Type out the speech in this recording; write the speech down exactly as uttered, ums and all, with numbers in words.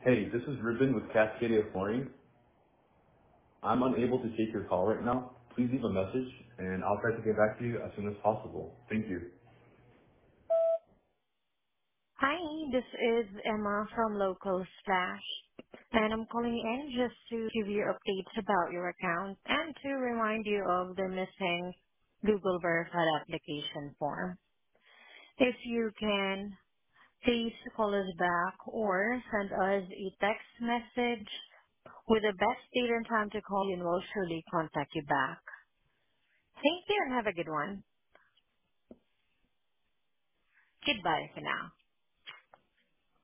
Hey, this is Ruben with Cascadia Flooring. I'm unable to take your call right now. Please leave a message, and I'll try to get back to you as soon as possible. Thank you. Hi, this is Emma from Local Splash, and I'm calling in just to give you updates about your account and to remind you of the missing Google Verified application form. If you can, please call us back or send us a text message with the best date and time to call you, and we'll surely contact you back. Thank you and have a good one. Goodbye for now.